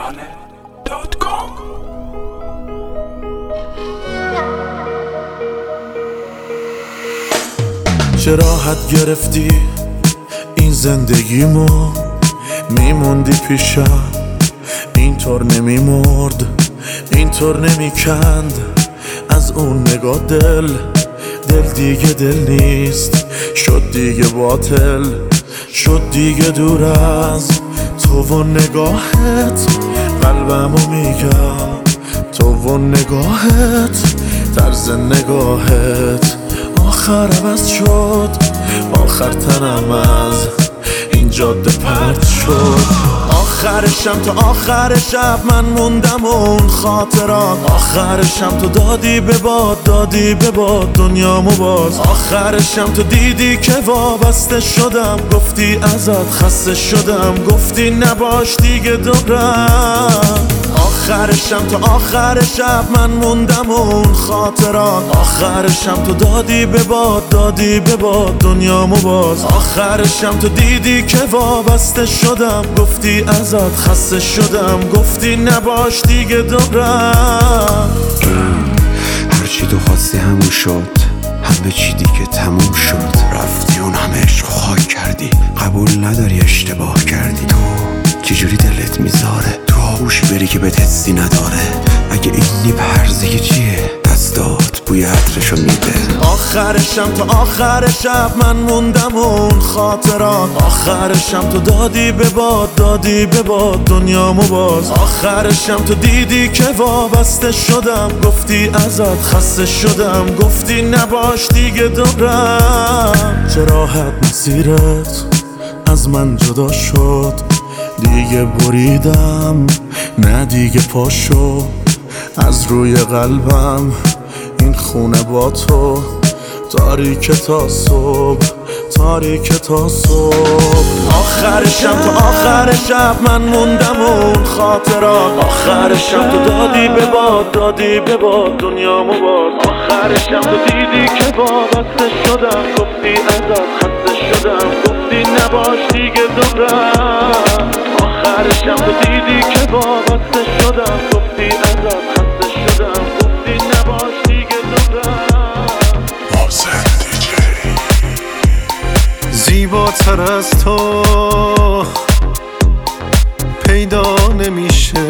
ترانه.com. چه راحت گرفتی این زندگیمو، میموندی پیشم اینطور نمیمرد، اینطور نمیکند از اون نگاه دل دیگه دل نیست، شد دیگه باطل، شد دیگه دور از تو و نگاهت. قلبمو میگم تو و نگاهت، طرز نگاهت آخر عوض شد، آخر تنم از این جاده پرت شد. آخرشم تا آخر شب من موندم و اون خاطرات، آخرشم تو دادی به باد، دادی به باد دنیامو باز. آخرشم تو دیدی که وابسته شدم، گفتی ازت خسته شدم، گفتی نباش دیگه دورم. آخرشم تا آخر شب من موندم و اون خاطرات، آخرشم تو دادی به باد، دادی به باد دنیامو باز. آخرشم تو دیدی که وابسته شدم، گفتی ازت خسته شدم، گفتی نباش دیگه دورم. هرچی تو خواستی همون شد، همه چی دیگه تموم شد. رفتی اون همه عشق خاک کردی، قبول نداری اشتباه کردی. تو چجوری دلت میذاره تو آغوشی بری که بهت حسی نداره؟ اگه اینی برزه چیه دستات بوی عطرشو میده. آخرشم تا آخر شب من موندم و اون خاطرات، آخرشم تو دادی به باد، دادی به باد دنیامو باز. آخرشم تو دیدی که وابسته شدم، گفتی ازت خسته شدم، گفتی نباش دیگه دورم. چه راحت مسیرت از من جدا شد، دیگه بریدم نه دیگه پاشو از روی قلبم. این خونه با تو تاریک تا صبح، تاریک تا صبح. آخرشم تا آخر شب من موندم و اون خاطرات، آخرشم تو دادی به باد، دادی به باد دنیامو باز. آخرشم تو دیدی که وابسته شدم، گفتی ازت خسته شدم، گفتی نباش دیگه دورم. آخرشم تو دیدی که وابسته شدم، گفتی ازت خسته شدم، گفتی نباش دیگه دورم. زیباتر از تو پیدا نمیشه،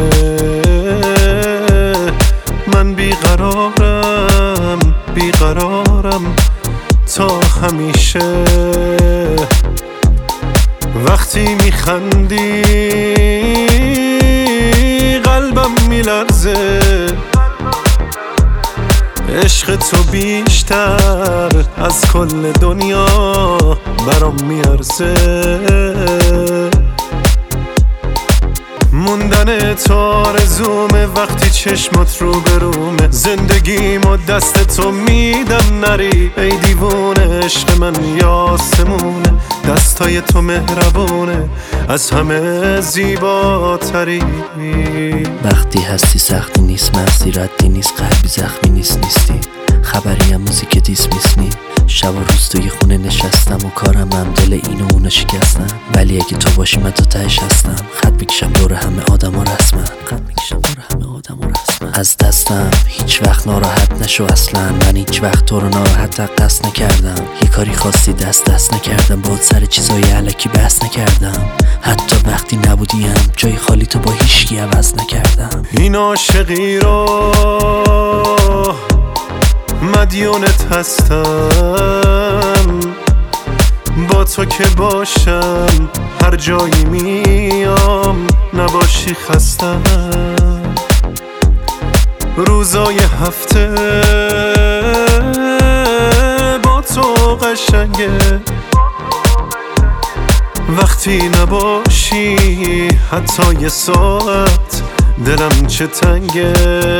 من بیقرارم، بیقرارم تا همیشه. وقتی میخندی قلبم میلرزه، عشق تو بیشتر از کل دنیا برام میارزه. موندن تو آرزومه وقتی چشمات رو برومه، زندگیمو دست تو میدم نری ای دیوونه. عشق من یاسمونه، دستای تو مهربونه، از همه زیباتری. وقتی هستی سختی نیست، مرزی ردی نیست، قلبی زخمی نیست، نیستی خبری هم موزیک دیسمیس نی. شب و روز توی خونه نشستم و کارم هم دل این و اونو شکستم، ولی اگه تو باشی من تا تهش هستم. خط میکشم دور همه آدم ها رسمن، خط میکشم دور همه آدم ها رسمن. از دستم هیچ وقت ناراحت نشو اصلا، من هیچ وقت تو رو ناراحت قصد نکردم. یه کاری خاصی دست نکردم، باید سر چیزای علکی بحث نکردم. حتی وقتی نبودیم جای خالی تو با هیچکی عوض نکردم. این عاشقی رو مدیونت هستم، با تو که باشم هر جایی میام، نباشی خستم. روزای هفته با تو قشنگه، وقتی نباشی حتی یه ساعت دلم چه تنگه.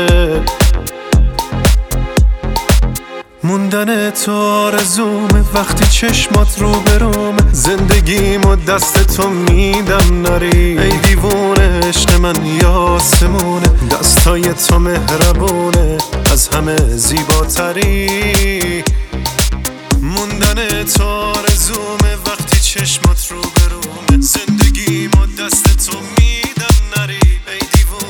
موندن تو آرزومه وقتی چشمات رو برومه، زندگیمو دست تو میدم نری ای دیوونه. عشق من یاسمونه، دستای تو مهربونه، از همه زیباتری. موندن تو آرزومه وقتی چشمات رو برومه، زندگیمو دست تو میدم نری ای دیوونه.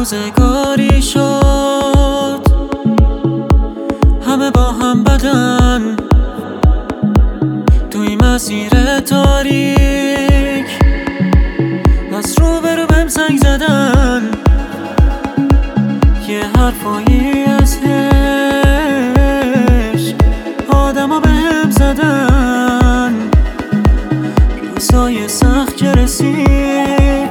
روزگاری شد همه با هم بدن توی مسیر تاریک، از روبرو بهم زنگ زدن، یه حرفایی از عشق آدما بهم زدن، روزای سخت که رسید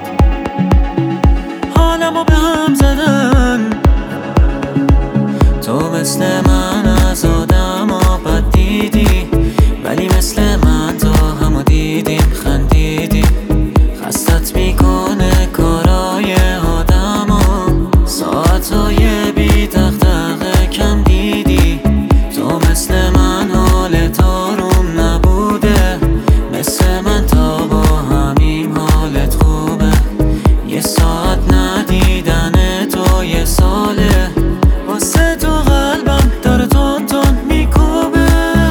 حالمو بهم زدن. تو مثل من از آدما بد دیدی، ولی مثل من تا همو دیدیم خندیدیم. خستت میکنه کارای آدما، ساعتای بی دغدغه کم دیدی. تو مثل من حالت آروم نبوده، مثل من تا با همین حالت خوبه. یه ساعت ندیدن تو یه ساله، واسه تو قلبم داره تون تون میکوبه.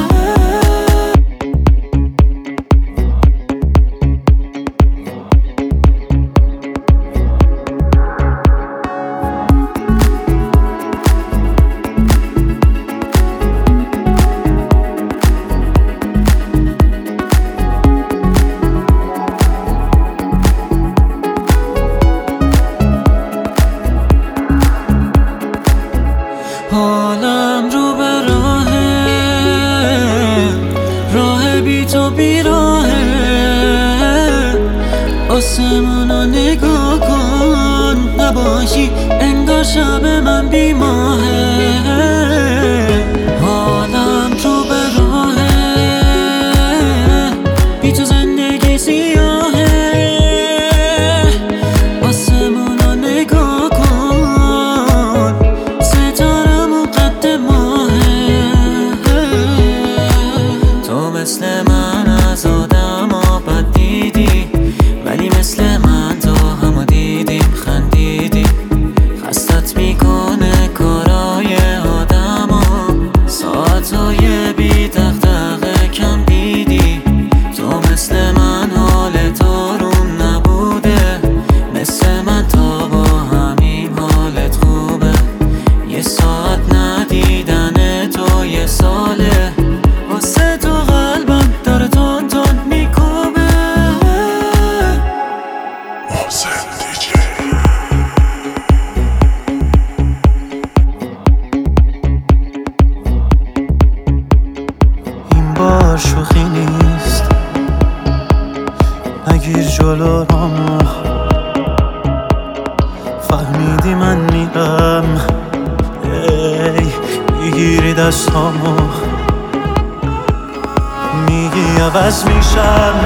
حالم رو به راه بی تو بیراهه. آسمونو نگاه کن، نباشی انگار شب من بی ماهه. حالم رو به بی تو زندگی سیاهه. آسمونو نگاه کن، مثل من از آدما بد دیدی، ولی مثل من تا همو دیدیم خندیدیم. خستت میکنه کارای آدما، ساعتای بی دغدغه کم دیدی. تو مثل من حالت آروم نبوده، مثل من تا با همین حالت خوبه. یه ساعت ندیدن تو یه ساله، واسه تو قلبم داره تون تون میکوبه. این بار شوخی نیست، نگیر جلو رامو. فهمیدی من میرم، ای میگیری دستامو، میگی عوض میشم،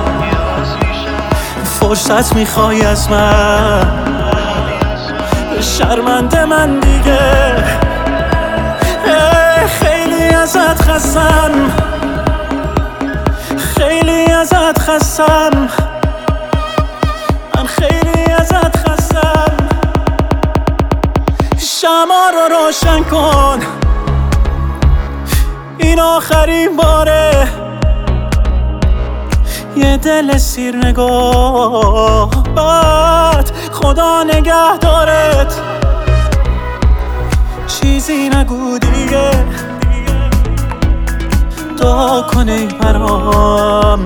فرصت میخوای از من. شرمنده من دیگه، خیلی ازت خستم، خیلی ازت خستم، من خیلی ازت خستم. شمع رو روشن کن، این آخرین باره. یه دل سیر نگاه بد، خدا نگه دارت. چیزی نگو دیگه، دعا کن ای برام،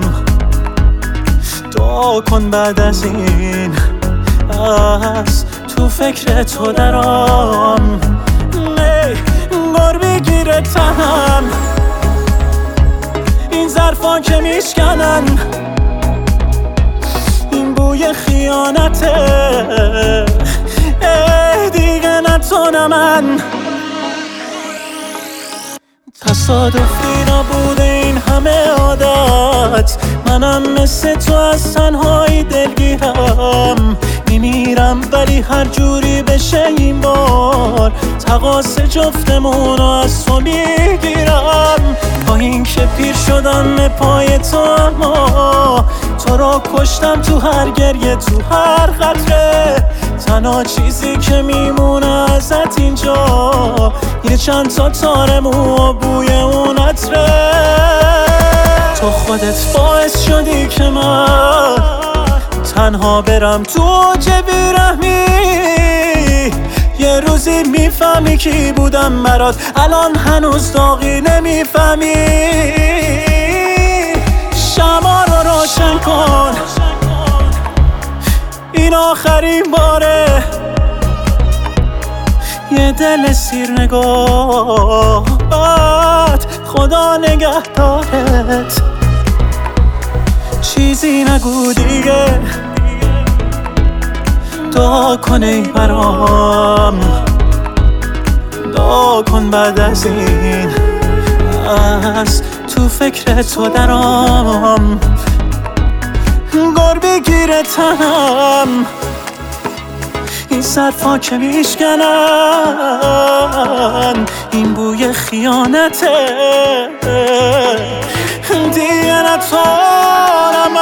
دعا کن بعد از این از تو فکر تو درام. انگار بگیره تنم این ظرفا که میشکنن، این بوی خیانته دیگه نتونم من. تصادفی نبوده این همه عادت، منم مثل تو از تنهایی دلگیرم. میمیرم ولی هر جوری بشه این بار، تقاص جفتمونو از تو میگیرم. با این که پیر شدم پای تو، اما تو را کشتم تو هر گریه، تو هر قطره. تنها چیزی که میمونه ازت اینجا، یه چند تا تار مو و بوی اون عطره. تو خودت باعث شدی که من تنها برم تو چه بیرحمی. یه روزی میفهمی کی بودم برات، الان هنوز داغی نمیفهمی. شمع رو روشن کن، این آخرین باره. یه دل سیر نگاهت، خدا نگهدارت. چیزی نگو دیگه، دعا کن ای برام، دعا کن بعد از این از تو فکر تو درام. گر بگیره تنم این صرفا که میشکنن، این بوی خیانته دیگه نتوانم.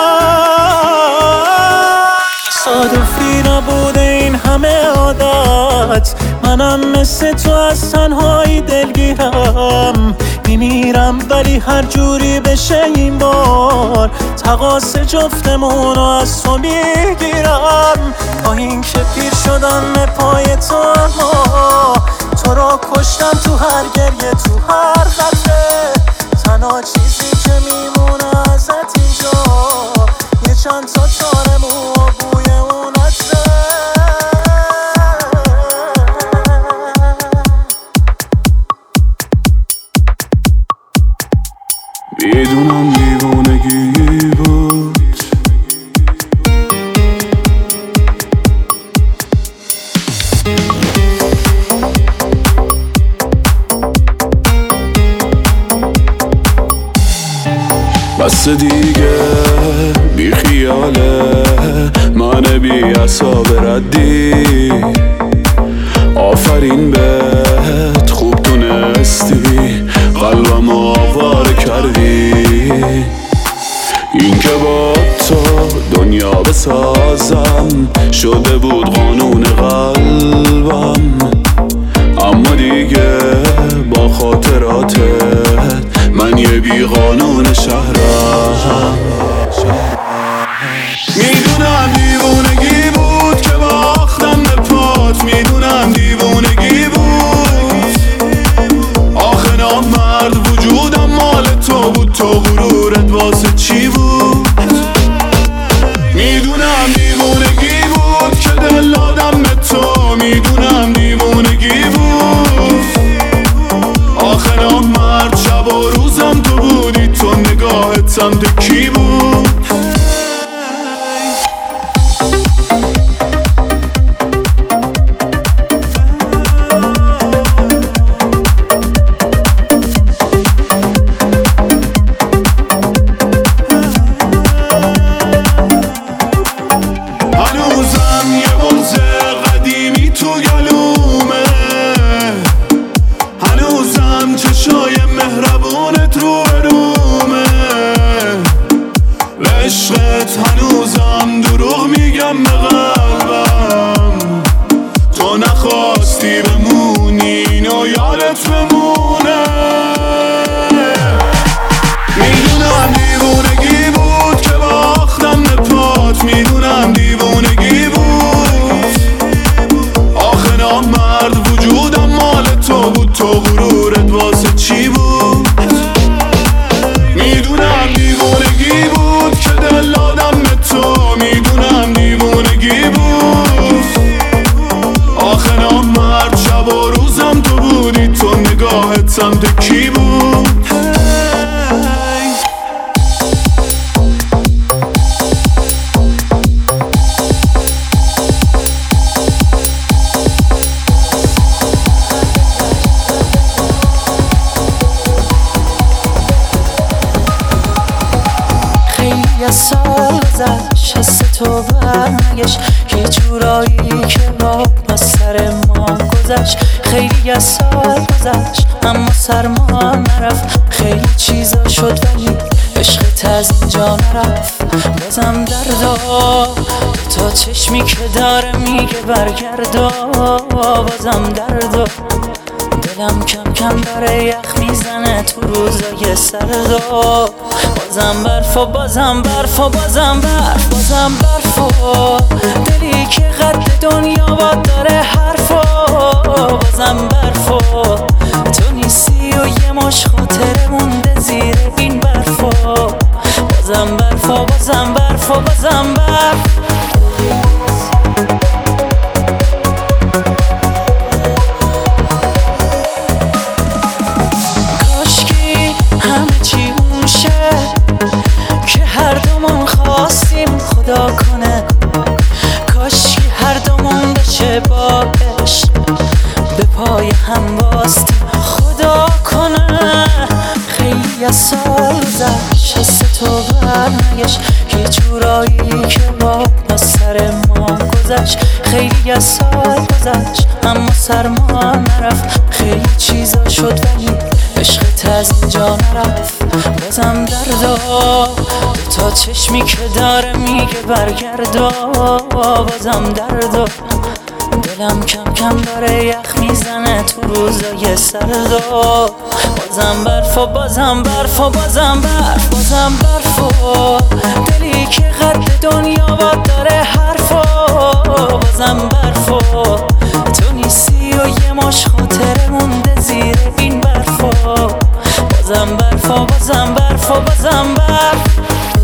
تصادفی نبوده این همه عادت، منم مثل تو از تنهایی دلگیرم. میمیرم ولی هر جوری بشه این بار تقاص جفتمون رو از تو میگیرم. با این که پیر شدم به پای تو، تو را کشتم تو هر گریه، تو هر قطره. تنها چیزی که میمونه ازت اینجا یه چند تا تار مو و بوی اون عطره. میدونم دیوانگی بود، بس دیگه بی خیاله من بی عصاب ردی. آفرین بهت خوب تونستی قلبم آواره کردی. این که با تو دنیا بسازم شده بود قانون قلبم، اما دیگه با خاطراتت من یه بی قانون شهرم. میدونم دیوونگی بود که باختم به پات، میدونم دیوونگی بود. آخه نامرد وجودم مال تو بود، تو غرورت واسه چی بود؟ میدونم دیوونگی بود که دل دادم به تو، میدونم دیوونگی بود. آخه نامرد شب و روزم تو بودی، تو نگاهت سمت کی بود؟ هنوزم دروغ میگم به قلبم، تو نخواستی بمونی اینو یادت بمونه. میدونم دیوونگی بود که باختم به پات، میدونم دیوونگی بود. آخه نامرد وجودم مال تو بود، تو غرورت واسه چی بود؟ میدونم دیوونگی بود که دل دادم به تو، میدونم دیوونگی بود. آخه نامرد شب و روزم تو بودی، تو نگاهت سمت کی بود؟ یه سال گذشت حس تو برنگشت، یه جورایی که با سر ما گذشت. خیلی یه سال گذشت اما سرما نرفت، خیلی چیزا شد ولی عشقت از اینجا نرفت. بازم دردا تا چشمی که داره میگه برگردا، بازم دردا دلم کم کم داره یخ میزنه تو روزای سردا. بازم برف و بازم برف و بازم برف، بازم برف و دلی که قد دنیا باد داره حرفا بازم برفا تو نیستی و یه مش خاطره مونده زیر این برفا بازم برفا بازم برفا بازم برف کاشکی همه چی اون شه که هر دومون خواستیم خدا کنه کاشکی هر دومون بشه با عشق به پای هم باستیم خدا کنه خیلی از سال گذشت حس تو برنگشت یه جورایی که با سر ما گذشت خیلی از سال گذشت اما سر ما نرفت خیلی چیزا شد ولی عشقت از اینجا نرفت بازم دردا دوتا چشمی که داره میگه برگردا بازم دردا دلم کم کم داره یخ میزنه تو روزای سردا بازم برف و بازم برف و بازم برف بازم برف و دلی که قد دنیا باد داره حرفا بازم برف و تو نیستی و یه مش خاطره مونده زیر این برفا بازم برف و بازم برف و بازم برف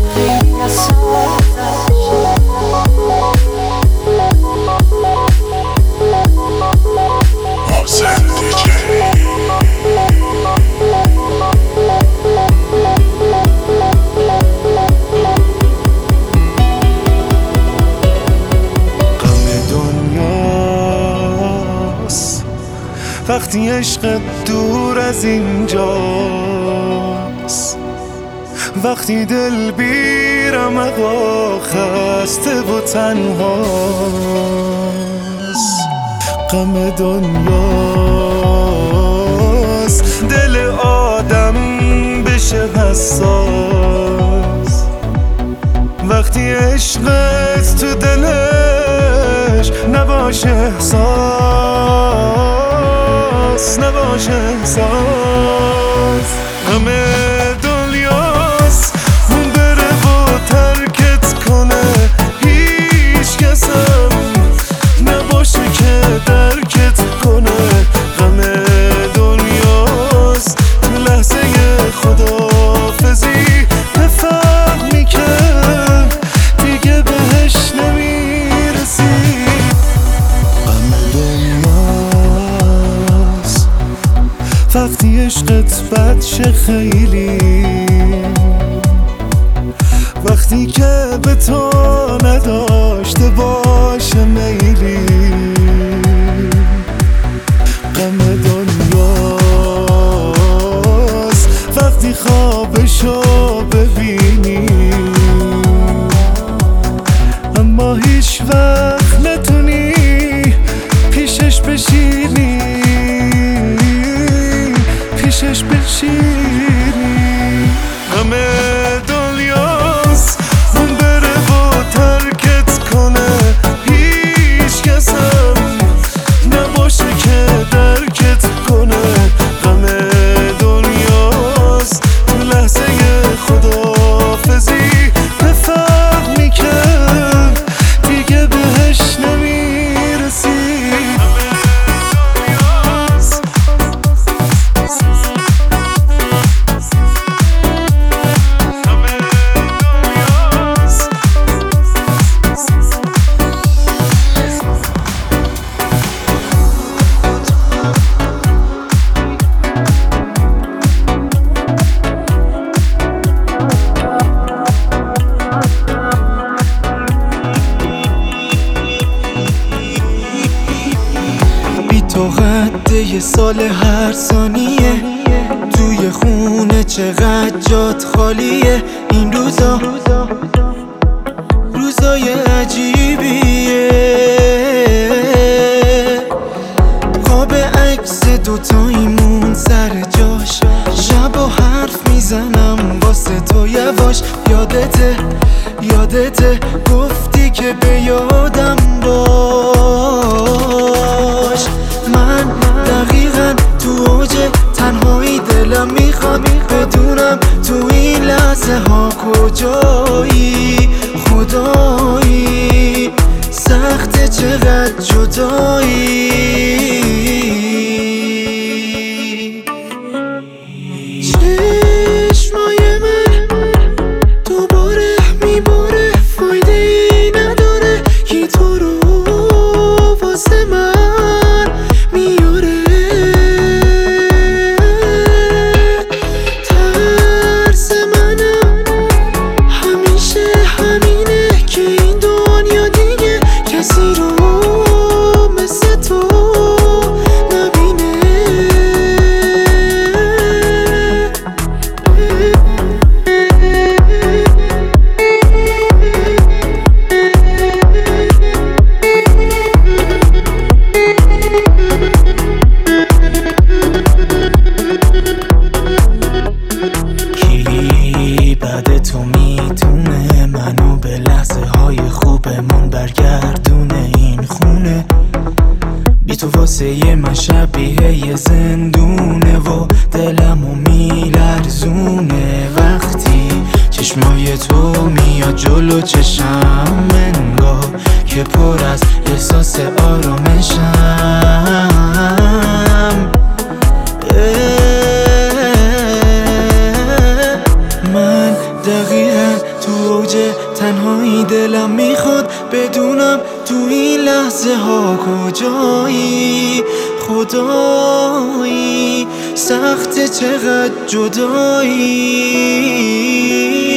وقتی عشق دور از اینجاست وقتی دل بیرم اقا خسته و تنهاست غم دنیاست دل آدم بشه حساس وقتی عشقت تو دلش نباشه احساس نباشه احساس همه دنیاست اون بره و ترکت کنه هیچ کسم نباشه که درکت کنه همه دنیاست تو لحظه خداحافظی بفهمی که دیگه بهش نمیرسی غم دنیاست وقتی عشقت بد شه خیلی وقتی که به تو نداشته باشه میلی غم دنیاست وقتی خوابشو ببینی اما هیچ وقت نتونی پیشش بشینی پیشش بشینی همه دنیاست اون بره و ترکت کنه هیچ کسم نباشه که درکت کنه همه دنیاست تو لحظه خداحافظی بفهمی که دیگه بهش نمیرسی تو قد یه سال هر ثانیه توی خونه چقدر جات خالیه این روزای عجیبیه قاب عکس دوتاییمون سر جاش شب و حرف میزنم واسه تو یواش یادته گفتی که به یادم باش من دقیقا تو اوج تنهایی دلم میخواد بدونم تو این لحظه ها کجایی خدایی سخت میتونه منو به لحظه های خوبمون برگردونه. این خونه بی تو واسه من شبیه یه زندونه و دلمو میلرزونه. وقتی چشمای تو میاد جلو چشم، انگار که پر از احساس آرامشم. من دقیقا تو اوج تنهایی دلم میخواد بدونم تو این لحظه ها کجایی. خدایی سخت چقدر جدایی.